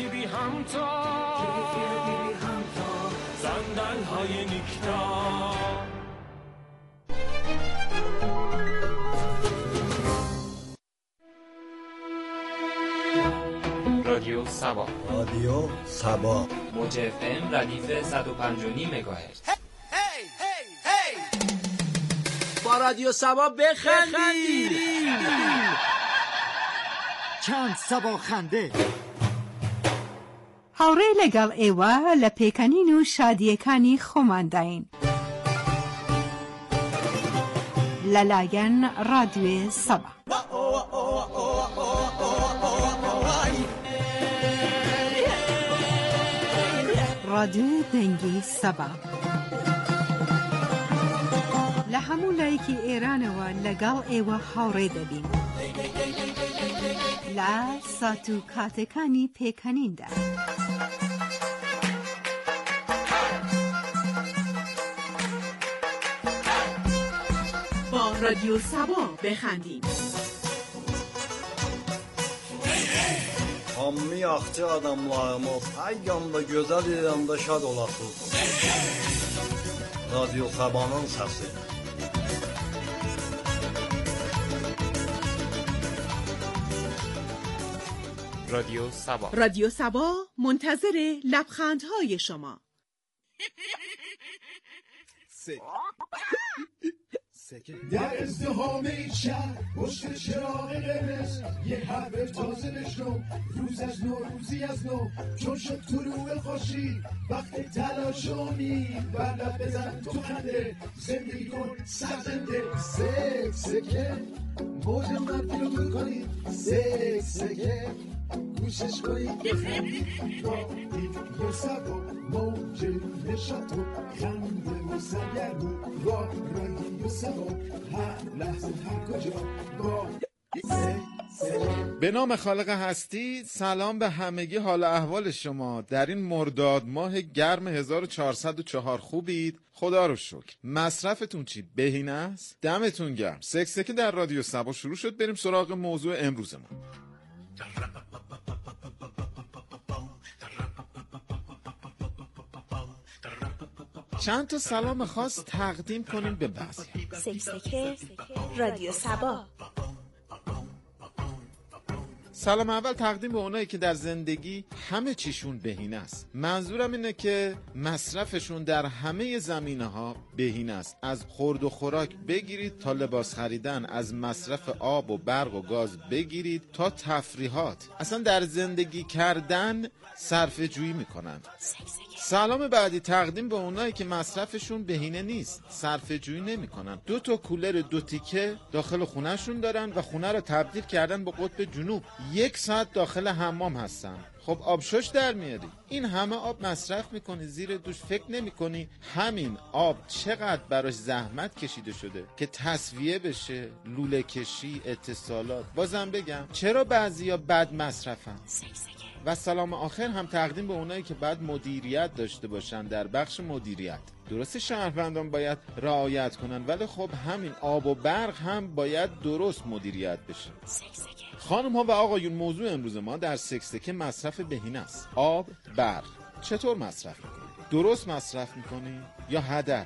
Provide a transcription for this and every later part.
گرفتی بی همتا زندان‌های نیکتا. رادیو سبا، رادیو سبا، موج FM ردیف 105.9 مگاهرتز. با رادیو سبا بخندید. چند سبا خنده هاوڕێ لەگەڵ ئێوە لە پێکەنین و شادیەکانی خۆمانداین لەلایەن ڕادیۆی سەبا. ڕادیۆی دەنگی سەبا لە هەموو لایەکی ئێرانەوە لەگەڵ ئێوە هاوڕێ دەبین لە سات و کاتەکانی پێکەنیندا. با رادیو سبا بخندیم. Hammi yaxşı adamlarımız hər yanda gözəl İranda şad olasınız. Radyo Sabah'ın səsi. رادیو سبا. رادیو سبا منتظر لبخندهای شما. در ازدحام این شهر پشت چراغ قرمز یه حرف تازه بشنو، روز از نو روزی از نو، چون شد طلوع خورشید وقت تلاش و امید، بر لب بزن تو خنده، زندگی کن سرزنده. سکه موج منفی رو دور کنید، سکه گوشش کنید، رادیو سبا موج نشاط و خنده و سرگرمی، رادیو سبا هر لحظه هر کجا با به نام خالق هستی. سلام به همگی، حال احوال شما در این مرداد ماه گرم 1404 خوبید؟ خدا رو شکر. مصرفتون چی؟ بهینه است؟ دمتون گرم. سکسکه در رادیو سبا شروع شد. بریم سراغ موضوع امروزمون. چند تا سلام خاص تقدیم کنیم به بعضی. سکسکه رادیو سبا. سلام اول تقدیم به اونایی که در زندگی همه چیشون بهینه است. منظورم اینه که مصرفشون در همه زمینه‌ها بهینه است. از خورد و خوراک بگیرید تا لباس خریدن، از مصرف آب و برق و گاز بگیرید تا تفریحات، اصلا در زندگی کردن صرفه جویی میکنن. سلام بعدی تقدیم به اونایی که مصرفشون بهینه نیست، صرفه جویی نمیکنن. 2 تا کولر 2 تیکه داخل خونهشون دارن و خونه رو تبدیل کردن به قطب جنوب. 1 ساعت داخل حمام هستن. خب آب شش در میاری. این همه آب مصرف میکنی، زیر دوش فکر نمیکنی همین آب چقدر براش زحمت کشیده شده که تصفیه بشه، لوله کشی، اتصالات. بازم بگم چرا بعضیا بد مصرفن. و سلام آخر هم تقدیم به اونایی که باید مدیریت داشته باشن در بخش مدیریت. درسته شهروندان باید رعایت کنن، ولی خب همین آب و برق هم باید درست مدیریت بشه. خانم ها و آقایون، موضوع امروز ما در سکسکه مصرف بهینه است. آب، برق چطور مصرف میکنی؟ درست مصرف میکنی یا هدر؟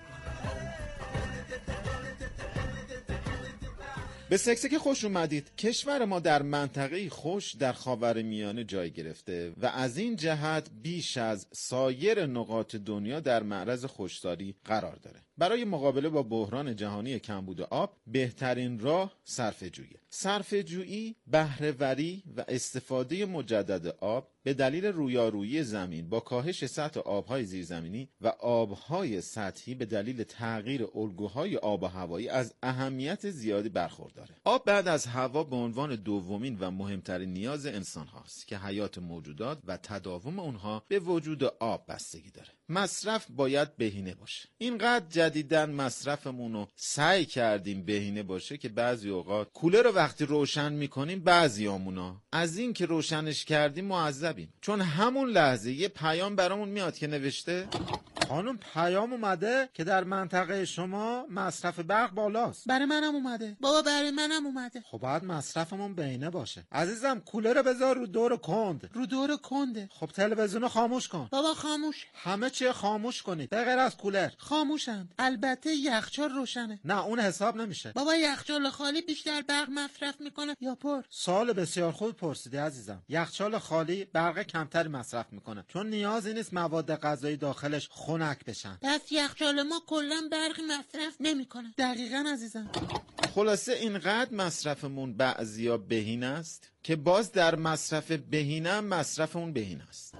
به سکسکه خوش اومدید. کشور ما در منطقه خوش در خاورمیانه جای گرفته و از این جهت بیش از سایر نقاط دنیا در معرض خشکسالی قرار داره. برای مقابله با بحران جهانی کمبود آب بهترین راه صرفه‌جویی. صرفه‌جویی، بهره‌وری و استفاده مجدد آب به دلیل رویارویی زمین با کاهش سطح آب‌های زیرزمینی و آب‌های سطحی به دلیل تغییر الگوهای آب و هوایی از اهمیت زیادی برخورداره. آب بعد از هوا به عنوان دومین و مهمترین نیاز انسان هاست که حیات موجودات و تداوم اونها به وجود آب بستگی داره. مصرف باید بهینه باشه. اینقدر جدیدن مصرفمون رو سعی کردیم بهینه باشه که بعضی اوقات کولر رو وقتی روشن میکنیم بعضیامونا از این که روشنش کردیم معذبیم، چون همون لحظه یه پیام برامون میاد که نوشته خانم پیام اومده که در منطقه شما مصرف برق بالاست. برای منم اومده بابا، برای منم اومده. خب باید مصرفمون بینه باشه. عزیزم کولر رو بذار رو دور کند. رو دور کنده. خب تلویزیون رو خاموش کن. بابا خاموش. همه چی خاموش کنید به غیر از کولر. خاموشند. البته یخچال روشنه. نه اون حساب نمیشه. بابا یخچال خالی بیشتر برق مصرف میکنه یا پر؟ سوال بسیار خوب پرسیدی عزیزم. یخچال خالی برق کمتری مصرف میکنه چون نیازی نیست مواد غذایی داخلش خنک بشن. پس یخچال ما کلا برق مصرف نمیکنه. دقیقاً عزیزم. خلاصه اینقدر مصرفمون بعضیا بهینه است که باز در مصرف بهینه هم مصرفمون بهینه است.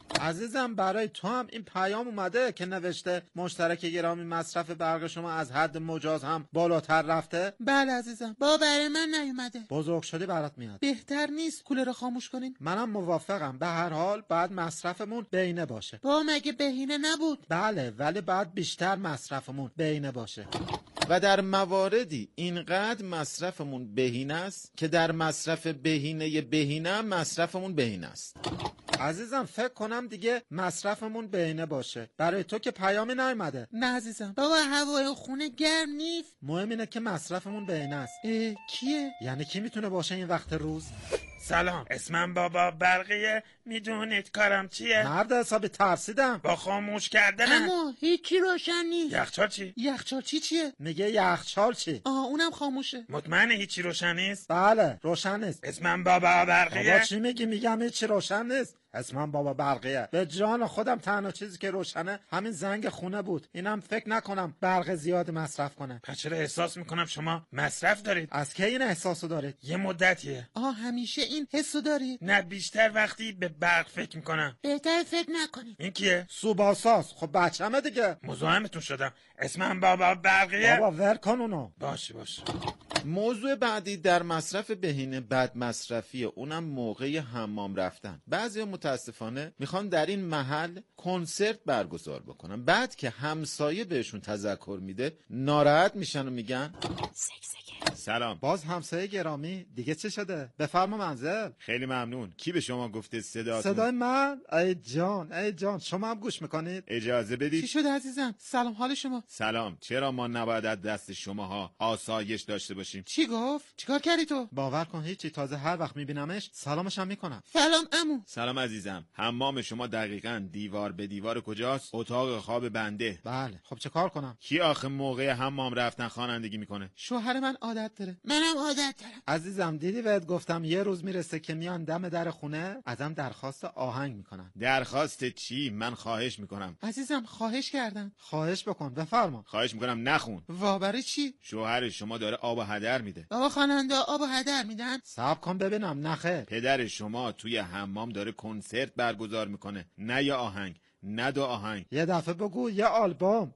عزیزم برای تو هم این پیام اومده که نوشته مشترک گرامی مصرف برق شما از حد مجاز هم بالاتر رفته؟ بله عزیزم. بابا برای من نیومده. بزرگ شدی برات میاد. بهتر نیست کولر رو خاموش کنین؟ منم موافقم. به هر حال باید مصرفمون بینه باشه. بابا مگه بهینه نبود؟ بله ولی باید بیشتر مصرفمون بینه باشه. و در مواردی اینقدر مصرفمون بهینه است که در مصرف بهینه مصرفمون بهینه است. عزیزم فکر کنم دیگه مصرفمون بهینه باشه. برای تو که پیامی نیومده. نه عزیزم. بابا هوای خونه گرم نیست. مهم اینه که مصرفمون بهینه است. کیه؟ یعنی کی میتونه باشه این وقت روز؟ سلام، اسمم بابا برقیه. میدونید کارم چیه؟ مرد حسابی ترسیدم. با خاموش کردن. اما هیچی روشن نیست. یخچال چی؟ یخچال چیه؟ میگه یخچال چی؟ اونم خاموشه. مطمئنه هیچی روشن نیست؟ بله روشن نیست. اسمم بابا برقیه. بابا چی میگی؟ میگم هیچی روشن نیست. اسمم بابا برقیه. به جان خودم تنها چیزی که روشنه همین زنگ خونه بود. اینم فکر نکنم برق زیاد مصرف کنه. پس چرا احساس میکنم شما مصرف دارید؟ از کی این احساسو دارید؟ یه مدتیه. همیشه این حسو دارید؟ نه بیشتر وقتی به برق فکر میکنم. بهتر فکر نکنید. این کیه؟ سوباساس. خب بچه‌مه دیگه. مزاحمتون شدم. اسمم بابا برقیه. بابا ور کن اونو. باشه. موضوع بعدی در مصرف بهینه بد مصرفیه، اونم موقع حمام رفتن. بعضیا متاسفانه میخوان در این محل کنسرت برگزار بکنن، بعد که همسایه بهشون تذکر میده ناراحت میشن و میگن سلام. باز همسایه گرامی دیگه چه شده؟ بفرما منزل. خیلی ممنون. کی به شما گفته صدای من؟ ای جان شما هم گوش میکنید؟ اجازه بدید. چی شده عزیزم؟ سلام، حال شما؟ سلام. چرا ما نباید از دست شماها آسایش داشته باشیم؟ چی گفت؟ چیکار کردی تو؟ باور کن هیچی، تازه هر وقت میبینمش سلامش هم میکنم. سلام عمو. سلام عزیزم. حمام شما دقیقاً دیوار به دیوار کجاست؟ اتاق خواب بنده. بله. خب چه کار کنم؟ کی آخه موقع حمام رفتن خوانندگی میکنه؟ شوهر من عادت داره. منم عادت دارم. عزیزم دیدی بهت گفتم یه روز میرسه که میان دم در خونه ازم درخواست آهنگ میکنن. درخواست چی؟ من خواهش میکنم. عزیزم خواهش کردم. خواهش بکن بفرما. خواهش میکنم نخون. برای چی؟ شوهر شما داره آب و هدر میده. بابا خواننده آب و هدر میدن؟ صبر کن ببینم. نخه. پدر شما توی حمام داره کنسرت برگزار میکنه، نه یه آهنگ، نه دو آهنگ. یه دفعه بگو یه آلبوم.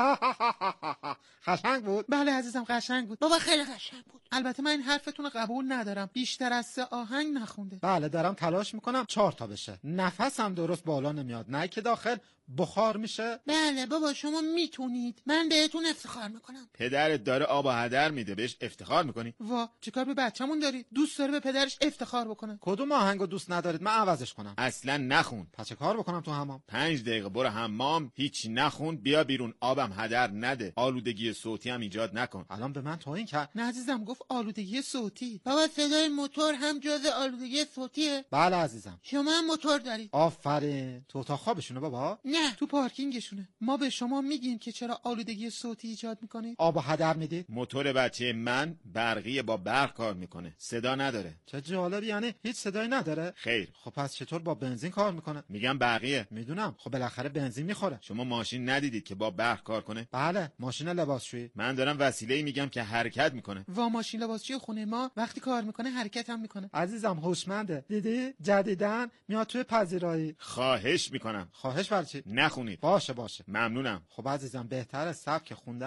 قشنگ بود؟ بله عزیزم قشنگ بود. بابا خیلی قشنگ بود. البته من این حرفتون رو قبول ندارم. بیشتر از 3 آهنگ نخونده. بله دارم تلاش میکنم 4 تا بشه. نفسم درست بالا نمیاد، نه که داخل بخار میشه. بله بابا شما میتونید. من بهتون افتخار میکنم. پدرت داره آب و هدر میده، بهش افتخار میکنی؟ چیکار به بچه‌مون دارید؟ دوست داره به پدرش افتخار بکنه. کدوم آهنگو دوست ندارید؟ من عوضش کنم. اصلا نخون. پس چه کار بکنم تو حمام؟ 5 دقیقه برو حمام، هیچ نخون، بیا بیرون، آبم هدر نده، آلودگی صوتی هم ایجاد نکن. الان به من توهین کرد. نه عزیزم گفت آلودگی صوتی. بابا صدای موتور هم جزء آلودگی صوتیه؟ بله عزیزم. شما هم موتور دارید؟ آفرین. تو اتاق خوابشونه بابا؟ نه تو پارکینگشونه. ما به شما میگیم که چرا آلودگی صوتی ایجاد میکنید؟ آب و هدر میدید؟ موتور بچه من برقی با برق کار میکنه، صدا نداره. چه جالب، یعنی هیچ صدایی نداره؟ خیر. خب پس چطور با بنزین کار میکنه؟ میگم برقیه. میدونم. خب بالاخره بنزین میخوره. شما ماشین ندیدید که با برق کار کنه؟ بله ماشین لباسشویی. من دارم وسیله‌ای میگم که حرکت میکنه. ماشین لباسشویی خونه ما وقتی کار میکنه حرکت هم میکنه. عزیزم هوشمنده. دیدی جدیدن میاد توی پذیرایی. خواهش میکنم. خواهش برای چی؟ نخونید. باشه ممنونم. خب عزیزم بهتره سبک خوندنمو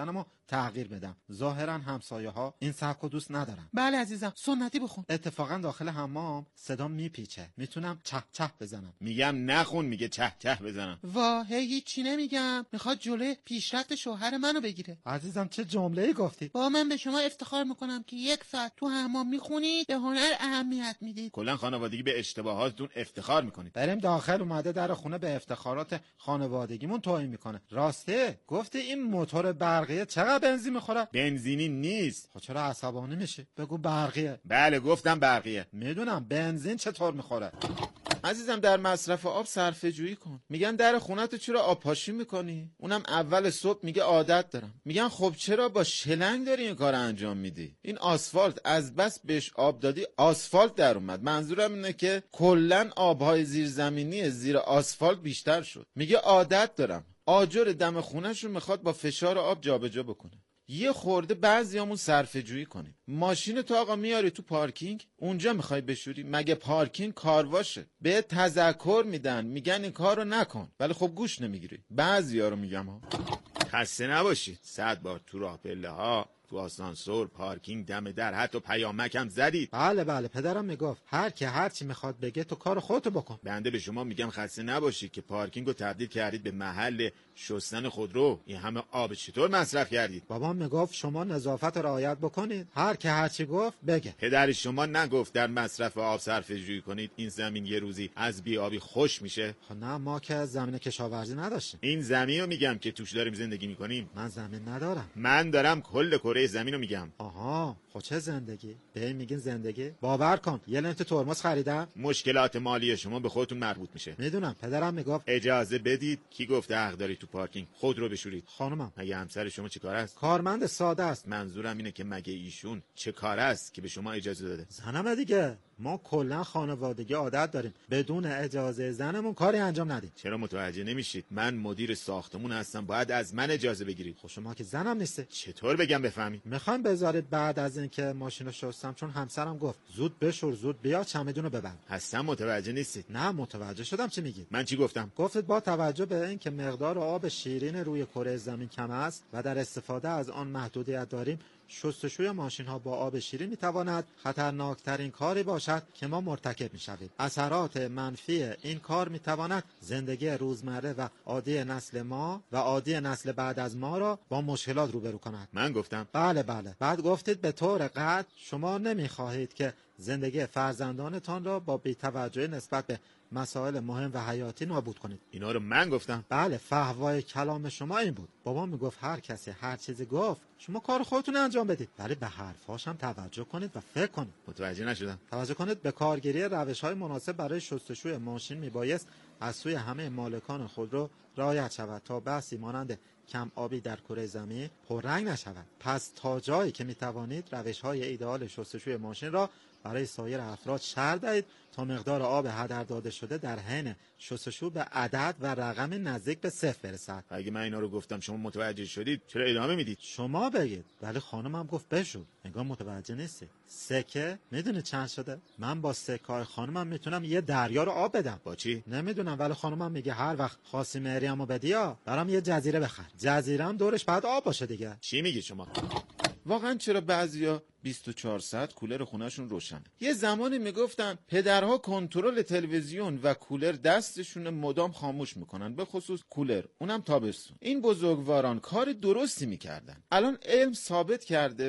تغییر بدم. ظاهرا همسایه ها این سبک رو دوست ندارن. بله عزیزم، سنتی بخون. اتفاقا داخل حمام صدام میپیچه، میتونم چه چه بزنم. میگم نخون، میگه چه چه بزنم. واه، هیچی نمیگم، میخواد جلوی پیشرفت شوهر منو بگیره. عزیزم چه جمله‌ای گفتی؟ با من به شما افتخار میکنم که 1 ساعت تو حمام میخونید، به هنر اهمیت میدید. کلا خانوادگی به اشتباهاتتون افتخار میکنید. بریم داخل، اومده در خونه به افتخارات خانوادگیمون توهین میکنه. راسته گفتی این موتور برقیه چقدر بنزین میخوره؟ بنزینی نیست. خب چرا عصبانی میشی؟ بگو برقیه. بله گفتم برقیه. میدونم بنزین چطور میخوره. عزیزم در مصرف آب صرفه جویی کن. میگن در خونتو چرا آب پاشی میکنی؟ اونم اول صبح میگه عادت دارم. میگن خب چرا با شلنگ داری این کار انجام میدی؟ این آسفالت از بس بهش آب دادی آسفالت در اومد. منظورم اینه که کلا آبهای زیرزمینی زیر آسفالت بیشتر شد. میگه عادت دارم. آجر دم خونه‌شو میخواد با فشار آب جابجا بکنه. یه خورده بعضیامون صرفه جویی کنیم. ماشین تو آقا میاری تو پارکینگ، اونجا میخوای بشوری؟ مگه پارکینگ کارواشه؟ به تذکر میدن، میگن این کارو نکن، ولی خب گوش نمیگیری. بعضیا رو میگم ها. خسته نباشید. 100 بار تو راه پله ها، تو آسانسور، پارکینگ، دم در، حتی پیامک هم زدید. بله پدرم میگفت هر کی هر چی میخواد بگه تو کار خودتو بکن. بنده به شما میگم خسته نباشید که پارکینگو تبدیل کردید به محل شستن خودرو. این همه آب چطور مصرف کردید؟ بابام میگفت شما نظافت رعایت بکنید، هر کی هر چی گفت بگه. پدر شما نگفت در مصرف آب صرفه جویی کنید این زمین یه روزی از بی‌آبی خوش میشه؟ خب نه، ما که زمین کشاورزی نداشتیم. این زمینو میگم که توش داریم زندگی میکنیم. من زمین ندارم. من دارم کل کره زمینو میگم. آها، خب چه زندگی؟ به این میگین زندگی؟ باور کن یه لنت ترمز خریدم. مشکلات مالی شما به خودتون مربوط میشه. میدونم، پدرم میگفت اجازه بدید. کی گفته حق داری تو پارکینگ خود رو بشورید؟ خانمم. مگه همسر شما چه کار است؟ کارمند ساده است. منظورم اینه که مگه ایشون چه کار است که به شما اجازه داده؟ زنمه دیگه. ما کلا خانوادگی عادت داریم بدون اجازه زنمون کاری انجام ندیم. چرا متوجه نمیشید؟ من مدیر ساختمون هستم، باید از من اجازه بگیرید. خب شما که زنم نیسته. چطور بگم بفهمی؟ میخوام بذارید بعد از اینکه ماشینو شستم، چون همسرم گفت زود بشور زود بیا چمدونو ببند. هستم متوجه نیستید؟ نه متوجه شدم. چی میگید؟ من چی گفتم؟ گفتید با توجه به اینکه مقدار آب شیرین روی کره زمین کم است و در استفاده از آن محدودیت داریم، شستشوی ماشین ها با آب شیرین میتواند خطرناکترین کاری باشد که ما مرتکب میشویم. اثرات منفی این کار میتواند زندگی روزمره و عادی نسل ما و عادی نسل بعد از ما را با مشکلات روبرو کند. من گفتم؟ بله. بعد گفتید به طور قطع شما نمیخواهید که زندگی فرزندانتان را با بی‌توجهی نسبت به مسائل مهم و حیاتی نابود کنید. اینا رو من گفتم؟ بله، فحوای کلام شما این بود. بابا میگفت هر کسی هر چیزی گفت شما کار خودتون انجام بدید، ولی به حرفاش هم توجه کنید و فکر کنید. متوجه نشدم. توجه کنید به کارگیری روش‌های مناسب برای شستشوی ماشین میبایست از سوی همه مالکان خودرو رعایت شود تا بحثی مانند کم آبی در کره زمین پررنگ نشود. پس تا جایی که میتوانید روش‌های ایدئال شستشوی ماشین را برای سایر افراد شرح دهید تا مقدار آب هدر داده شده در حین شستشو به عدد و رقم نزدیک به 0 برسد. اگه من اینا رو گفتم شما متوجه شدید چرا ادامه میدید؟ شما بگید. ولی خانمم گفت بشو. انگار متوجه نیستی. سکه میدونی چند شده؟ من با سکه‌های خانمم میتونم یه دریا رو آب بدم. با چی؟ نمیدونم، ولی خانمم میگه هر وقت خاصی مهریه‌مو بدیا برام یه جزیره بخر. جزیره‌ام دورش بعد آب باشه دیگه. چی میگی شما؟ واقعا چرا بعضیا 24 ساعت کولر خونه‌شون روشنه؟ یه زمانی میگفتن پدرها کنترل تلویزیون و کولر دستشون مدام خاموش میکنن، به خصوص کولر، اونم تابستون. این بزرگواران کار درستی میکردن. الان علم ثابت کرده،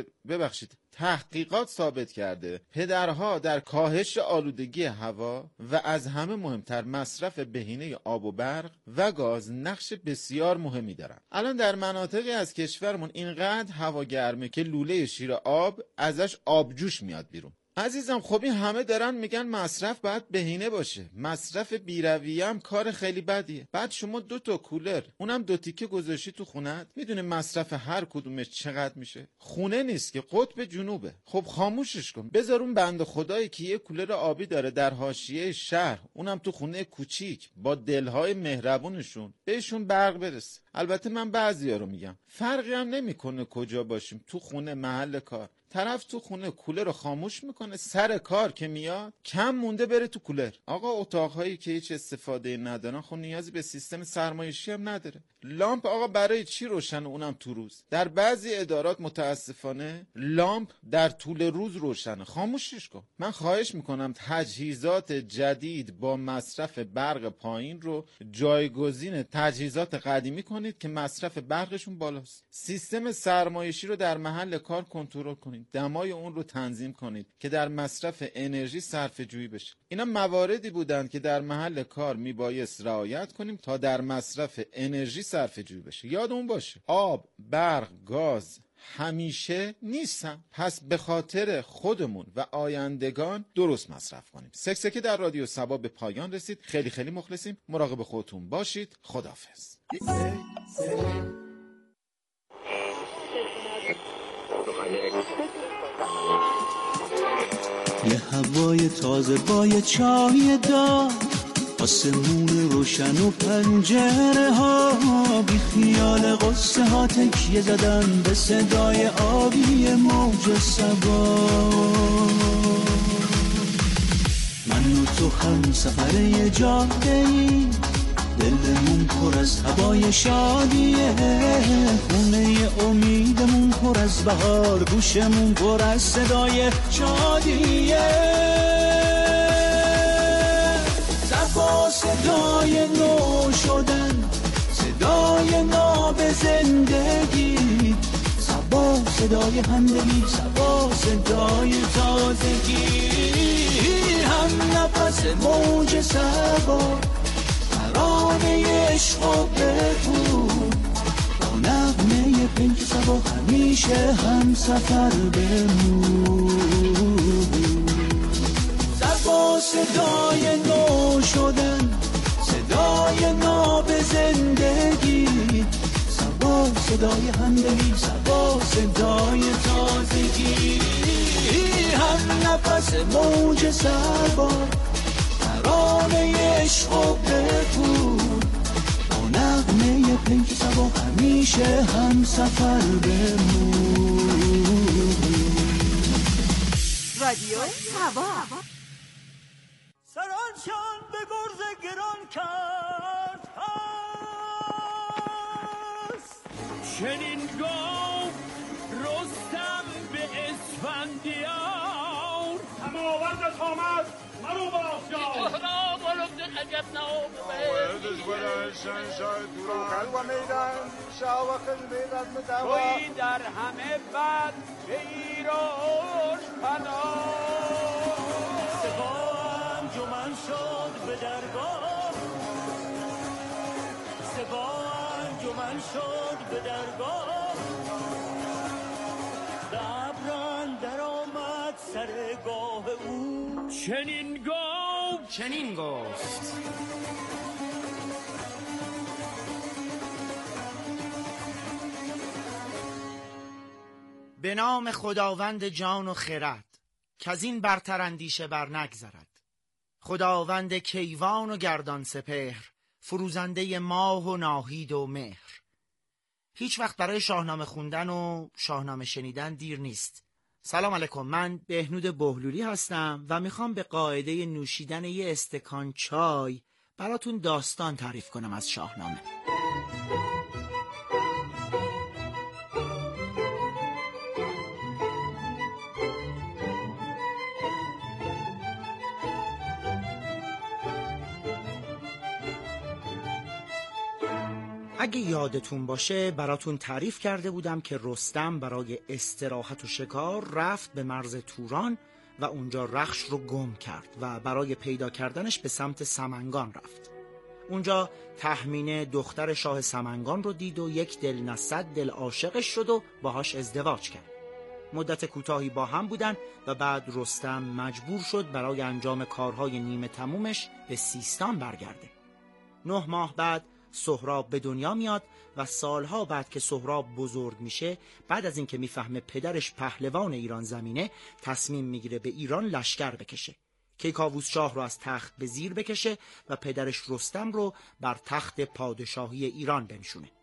تحقیقات ثابت کرده پدرها در کاهش آلودگی هوا و از همه مهمتر مصرف بهینه آب و برق و گاز نقش بسیار مهمی دارن. الان در مناطقی از کشورمون اینقدر هوا گرمه که لوله شیر آب ازش آبجوش میاد بیرون. عزیزم خب این همه دارن میگن مصرف باید بهینه باشه، مصرف بی‌رویه هم کار خیلی بدیه. بعد شما 2 کولر اونم 2 تیکه گذاشتی تو خونت، میدونی مصرف هر کدومش چقدر میشه؟ خونه نیست که، قطب جنوبه. خب خاموشش کن، بذار اون بنده خدایی که یه کولر آبی داره در حاشیه شهر، اونم تو خونه کوچیک با دلهای مهربونشون، بهشون برق برسه. البته من بعضیا رو میگم فرقی هم نمیکنه کجا باشیم، تو خونه، محل کار، طرف تو خونه کولر رو خاموش میکنه، سر کار که میاد کم مونده بره تو کولر. آقا اتاقهایی که هیچ استفاده ندارن خب نیازی به سیستم سرمایشی هم نداره. لامپ آقا برای چی روشن، اونم تو روز؟ در بعضی ادارات متاسفانه لامپ در طول روز روشنه، خاموشش کن. من خواهش میکنم تجهیزات جدید با مصرف برق پایین رو جایگزین تجهیزات قدیمی کنید که مصرف برقشون بالاست. سیستم سرمایشی رو در محل کار کنترل کنید، دمای اون رو تنظیم کنید که در مصرف انرژی صرفه جویی بشه. اینا مواردی بودند که در محل کار میبایست رعایت کنیم تا در مصرف انرژی صرفه جویی بشه. یادمون باشه آب، برق، گاز همیشه نیستن، پس به خاطر خودمون و آیندگان درست مصرف کنیم. سکسکه در رادیو صبا به پایان رسید. خیلی خیلی مخلصیم. مراقب خودتون باشید. خداحافظ. یه هوای تازه با یه چای دار، آسمون روشن و پنجره ها، بی خیال قصه ها تکیه زدن به صدای آبی موج صبا. من و تو هم سفر یه جاده ای، دلمون پر از هوای شادیه، خونه امیدمون پر از بهار، گوشمون پر از صدای شادیه. صبا صدای نو شدن، صدای ناب زندگی، صبا صدای همدلی، صبا صدای تازگی، هم نفس موج صبا، ترانه عشق و بگو، با نغمه پنج صبا همیشه هم سفر بمون. صبا صدای نو شدن، صدای ناب زندگی، صبا صدای همدلی، صبا صدای تازگی، هم نفس موج صبا، ترانه عشق و بگو، با نغمه پیک صبا همیشه هم سفر بمون. رادیو صبا. سرانشان به گرز گران کرد هست، چنین گفت رستم به اسفندیار، هماورد تامد مرو بافشار، توی در همه بد به ایران پناه. سپاه انجمن شد به درگاه، سپاه انجمن شد به درگاه، به ابر اندر آمد سرگاه او، چنین گفت به نام خداوند جان و خرد، کز این برتر اندیشه بر نگذرد. خداوند کیوان و گردان سپهر، فروزنده ماه و ناهید و مهر. هیچ وقت برای شاهنامه خوندن و شاهنامه شنیدن دیر نیست. سلام علیکم، من بهنود بهلولی هستم و میخوام به قاعده نوشیدن یه استکان چای براتون داستان تعریف کنم از شاهنامه. اگه یادتون باشه براتون تعریف کرده بودم که رستم برای استراحت و شکار رفت به مرز توران و اونجا رخش رو گم کرد و برای پیدا کردنش به سمت سمنگان رفت. اونجا تهمینه دختر شاه سمنگان رو دید و یک دل نه صد دل عاشقش شد و باهاش ازدواج کرد. مدت کوتاهی با هم بودن و بعد رستم مجبور شد برای انجام کارهای نیمه تمومش به سیستان برگرده. 9 ماه بعد سهراب به دنیا میاد و سالها بعد که سهراب بزرگ میشه، بعد از اینکه میفهمه پدرش پهلوان ایران زمینه، تصمیم میگیره به ایران لشکر بکشه، کیکاووس شاه رو از تخت به زیر بکشه و پدرش رستم رو بر تخت پادشاهی ایران بنشونه.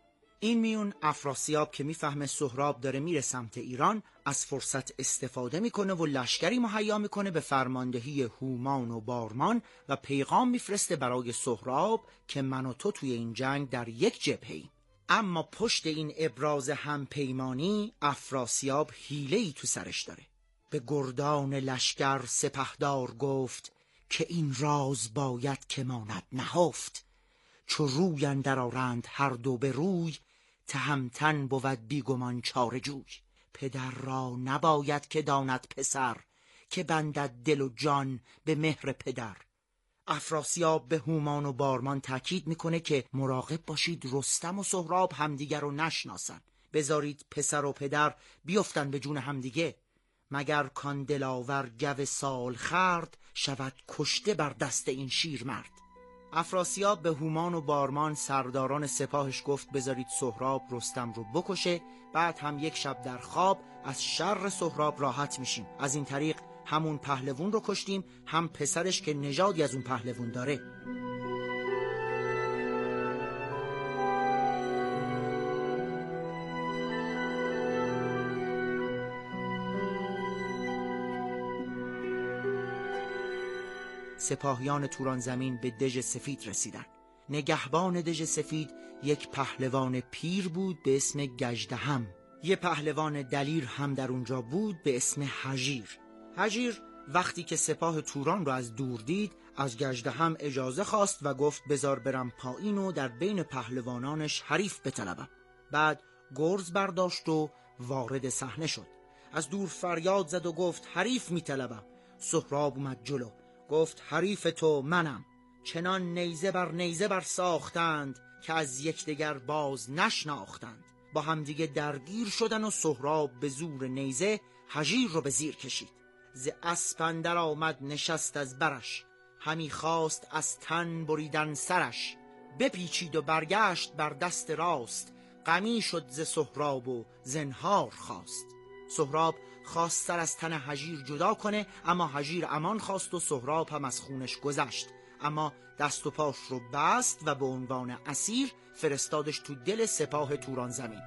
این میون افراسیاب که میفهمه سهراب داره میره سمت ایران، از فرصت استفاده میکنه و لشکری مهیا میکنه به فرماندهی هومان و بارمان و پیغام میفرسته برای سهراب که من و تو توی این جنگ در یک جبهه‌ایم. اما پشت این ابراز همپیمانی افراسیاب حیله‌ای تو سرش داره. به گردان لشکر سپهدار گفت که این راز باید که ماند نهفت. چو روی اندر آرند هر دو به روی، تهمتن بود بیگمان چاره جوی. پدر را نباید که داند پسر، که بندد دل و جان به مهر پدر. افراسیاب به هومان و بارمان تاکید میکنه که مراقب باشید رستم و سهراب همدیگر رو نشناسن. بذارید پسر و پدر بیفتن به جون همدیگه، مگر کان دلاور گو سال خرد، شود کشته بر دست این شیرمرد. افراسیاب به هومان و بارمان سرداران سپاهش گفت بذارید سهراب رستم رو بکشه، بعد هم یک شب در خواب از شر سهراب راحت میشیم. از این طریق همون پهلوون رو کشتیم، هم پسرش که نژادی از اون پهلوون داره. سپاهیان توران زمین به دژ سفید رسیدن. نگهبان دژ سفید یک پهلوان پیر بود به اسم گژدهم. یه پهلوان دلیر هم در اونجا بود به اسم هژیر. هژیر وقتی که سپاه توران رو از دور دید، از گژدهم اجازه خواست و گفت بذار برم پایین و در بین پهلوانانش حریف بطلبم. بعد گرز برداشت و وارد صحنه شد. از دور فریاد زد و گفت حریف میطلبم. سهراب اومد جلو، گفت حریف تو منم. چنان نیزه بر ساختند، که از یکدیگر باز نشناختند. با همدیگه درگیر شدن و سهراب به زور نیزه هژیر رو به زیر کشید. ز اسپ اندر آمد نشست از برش، همی خواست از تن بریدن سرش. بپیچید و برگشت بر دست راست، غمی شد ز سهراب و زنهار خواست. سهراب خواست سر از تن هژیر جدا کنه، اما هژیر امان خواست و سهراب هم از خونش گذشت. اما دست و پاش رو بست و به عنوان اسیر فرستادش تو دل سپاه توران زمین.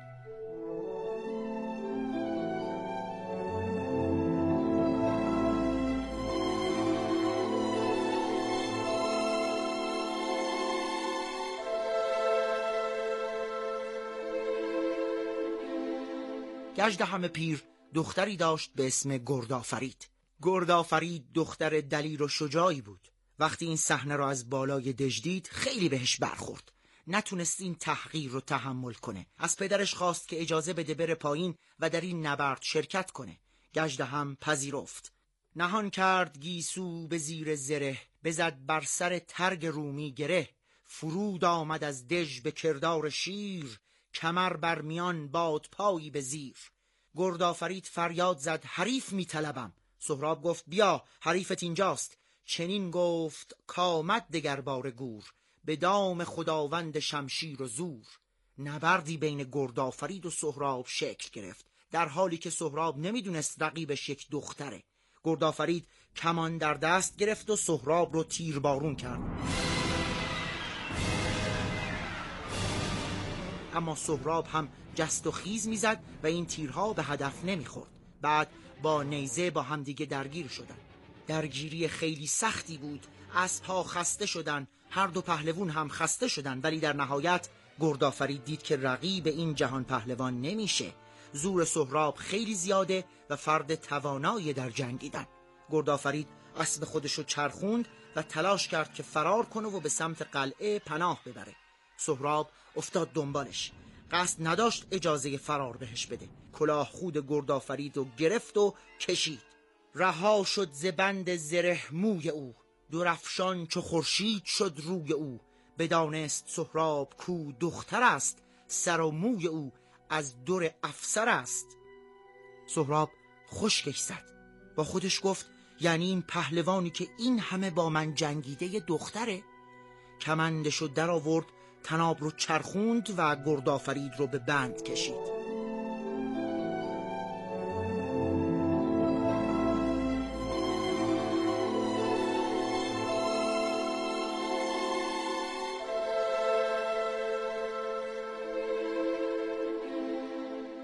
گژدهم پیر دختری داشت به اسم گردآفرید. گردآفرید دختر دلیر و شجاعی بود. وقتی این صحنه را از بالای دژ دید خیلی بهش برخورد. نتونست این تحقیر رو تحمل کنه. از پدرش خواست که اجازه بده بره پایین و در این نبرد شرکت کنه. گژدهم پذیرفت. نهان کرد گیسو به زیر زره، بزد بر سر ترگ رومی گره. فرود آمد از دژ به کردار شیر، کمر بر میان باد پایی به زیر. گردآفرید فریاد زد حریف میطلبم. سهراب گفت بیا حریفت اینجاست. چنین گفت کامد دگر بار گور، به دام خداوند شمشیر و زور. نبردی بین گردآفرید و سهراب شکل گرفت، در حالی که سهراب نمیدونست رقیبش یک دختره. گردآفرید کمان در دست گرفت و سهراب رو تیربارون کرد، اما سهراب هم جست و خیز میزد و این تیرها به هدف نمیخورد. بعد با نیزه با همدیگه درگیر شدن. درگیری خیلی سختی بود. اسب‌ها خسته شدن، هر دو پهلوان هم خسته شدن، ولی در نهایت گردآفرید دید که رقیب این جهان پهلوان نمیشه. زور سهراب خیلی زیاده و فرد توانایی در جنگیدن. گردآفرید اسب خودشو چرخوند و تلاش کرد که فرار کنه و به سمت قلعه پناه ببره. سهراب افتاد دنبالش، قصد نداشت اجازه فرار بهش بده. کلاه خود گردآفرید رو گرفت و کشید. رها شد ز بند زره موی او، درفشان چو خورشید شد روی او. بدانست سهراب کو دختر است، سر و موی او از در افسر است. سهراب خشکش زد، با خودش گفت یعنی این پهلوانی که این همه با من جنگیده دختره؟ کمندشو در آورد، طناب رو چرخوند و گردآفرید رو به بند کشید.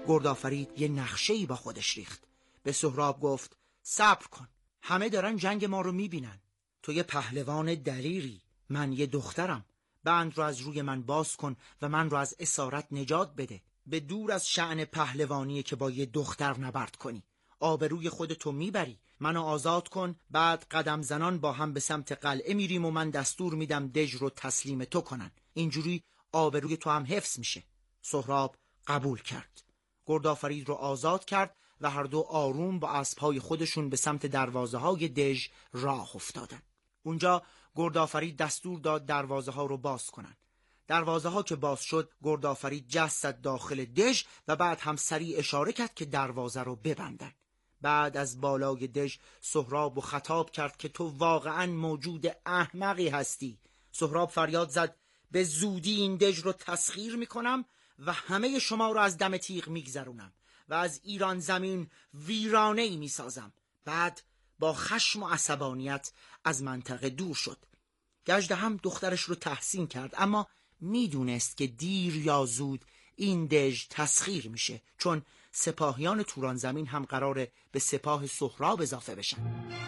گردآفرید یه نقشه‌ای با خودش ریخت. به سهراب گفت صبر کن، همه دارن جنگ ما رو میبینن. تو یه پهلوان دلیری، من یه دخترم. بند رو از روی من باز کن و من رو از اسارت نجات بده. به دور از شأن پهلوانیه که با یه دختر نبرد کنی. آبروی خودتو میبری. منو آزاد کن. بعد قدم زنان با هم به سمت قلعه میریم و من دستور میدم دژ رو تسلیم تو کنن. اینجوری آبروی تو هم حفظ میشه. سهراب قبول کرد. گردآفرید رو آزاد کرد و هر دو آروم با اسبهای خودشون به سمت دروازه های دژ راه افتادن. اونجا گردآفرید دستور داد دروازه ها رو باز کنن. دروازه ها که باز شد، گردآفرید جست داخل دژ و بعد هم سریع اشاره کرد که دروازه رو ببندن. بعد از بالای دژ سهراب رو خطاب کرد که تو واقعا موجود احمقی هستی. سهراب فریاد زد به زودی این دژ رو تسخیر میکنم و همه شما رو از دم تیغ میگذرونم و از ایران زمین ویرانه‌ای میسازم. بعد با خشم و عصبانیت از منطقه دور شد. گژدهم دخترش رو تحسین کرد، اما میدونست که دیر یا زود این دژ تسخیر میشه، چون سپاهیان توران زمین هم قراره به سپاه سهراب اضافه بشن.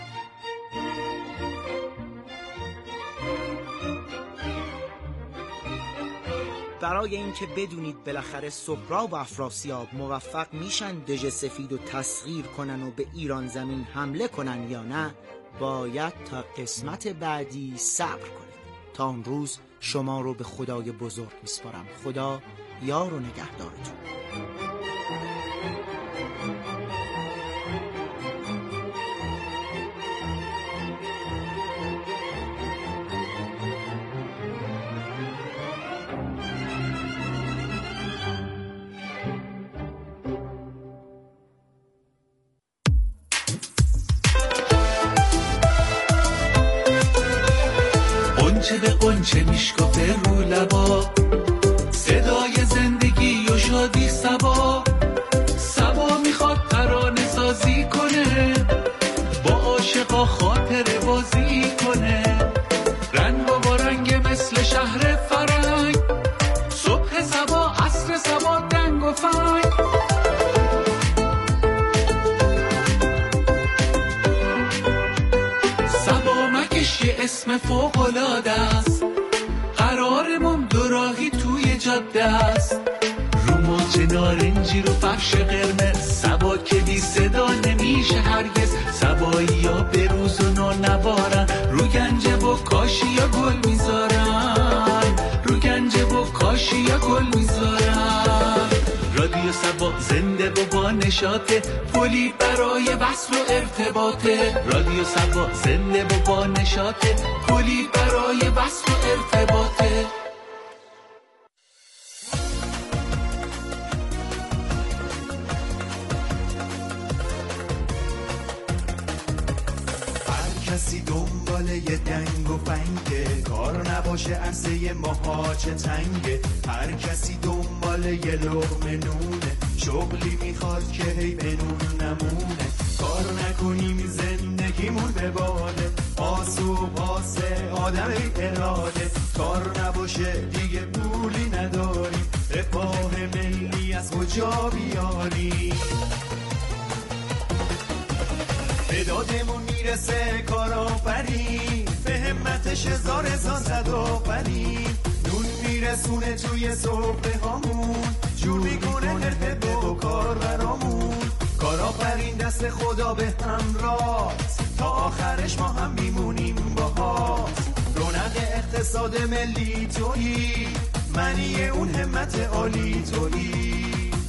برای اینکه بدونید بالاخره سهراب و افراسیاب موفق میشن دژ سفید و تسخیر کنن و به ایران زمین حمله کنن یا نه، باید تا قسمت بعدی صبر کنید. تا اون روز شما رو به خدای بزرگ میسپارم. خدا یار و نگهدارتون. قنچه به قنچه میشکافه رو لبا، صدای زندگی و شادی صبا. صبا میخواد ترانه سازی کنه، با عاشقا خاطره بازی کنه. رنگ و رنگ مثل شهر فرنگ، صبح صبا عصر صبا دنگ و فنگ. صبا مگش یه اسم فوق‌العاده است، قرارمون دوراهی توی جاده است. رو موج نارنجی رو فرش قرمز، صبا که بی صدا نمیشه هرگز. صبایی یا به روز و نوارن، رو گنجه و کاشی یا گل میذارن، رو گنجه و کاشی یا گل میذارن. رادیو صبا زنده و با نشاطه، پلی برای وصل و ارتباطه. رادیو صبا زنده و با نشاطه، پلی برای وصل و ارتباطه. کسی دنبال یه دنگ و فنگه، کار نباشه عرصه ماها چه تنگه. هر کسی دنبال یه لقمه نونه، شغلی میخواد که هی به نون نمونه. کار نکنیم زندگیمون به باده، پاس و پاس آدم اراده. کار نباشه دیگه پولی نداریم، رفاه ملی از کجا بیاریم؟ به دادمون میرسه کارآفرین، به همتش هزار زد آفرین. نون میرسونه توی سفره هامون، جور میکنه هرهده و کار برامون. کارآفرین دست خدا به همراه، تا آخرش ما هم میمونیم باهات. رونق اقتصاد ملی تویی، معنی اون همت عالی تویی.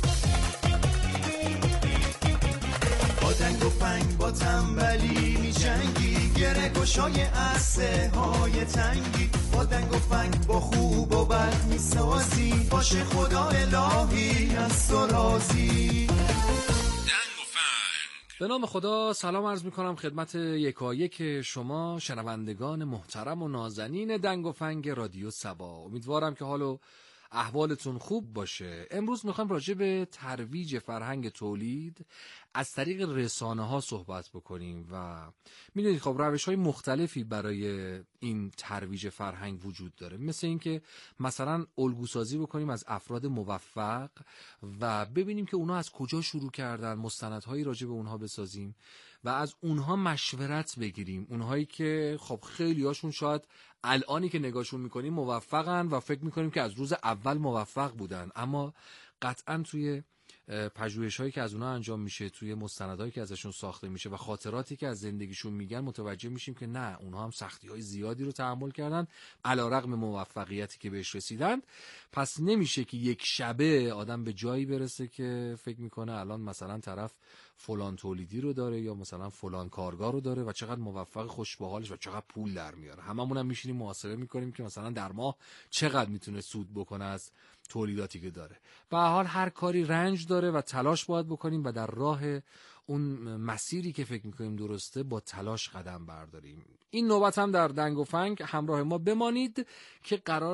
با دنگ و فنگ با تنبلی میجنگی، گره گشای عرصه های تنگی. با دنگ و فنگ با خوب و بد میسازی، باشه خدا الهی از تو راضی. به نام خدا سلام عرض میکنم خدمت یکایک شما شنوندگان محترم و نازنین دنگ و فنگ رادیو صبا. امیدوارم که حال و احوالتون خوب باشه. امروز میخوایم راجع به ترویج فرهنگ تولید از طریق رسانه ها صحبت بکنیم و میدونید خب روش های مختلفی برای این ترویج فرهنگ وجود داره، مثل اینکه مثلا الگوسازی بکنیم از افراد موفق و ببینیم که اونها از کجا شروع کردن، مستندهایی راجع به اونها بسازیم و از اونها مشورت بگیریم. اونهایی که خب خیلی هاشون شاید الانی که نگاهشون میکنیم موفقن و فکر میکنیم که از روز اول موفق بودن، اما قطعا توی پژوهش‌هایی که از اونها انجام میشه، توی مستندهایی که ازشون ساخته میشه و خاطراتی که از زندگیشون میگن متوجه میشیم که نه، اونها هم سختی‌های زیادی رو تحمل کردن علیرغم موفقیتی که بهش رسیدن. پس نمیشه که یک شبه آدم به جایی برسه که فکر میکنه الان مثلا طرف فلان تولیدی رو داره یا مثلا فلان کارگاه رو داره و چقدر موفق، خوش به حالش و چقدر پول در میاره. هممون هم میشینیم محاسبه میکنیم که مثلا در ماه چقدر میتونه سود بکنه از تولیداتی که داره. به هر حال هر کاری رنج داره و تلاش باید بکنیم و در راه اون مسیری که فکر میکنیم درسته با تلاش قدم برداریم. این نوبت هم در دنگ و فنگ همراه ما بمانید که قرار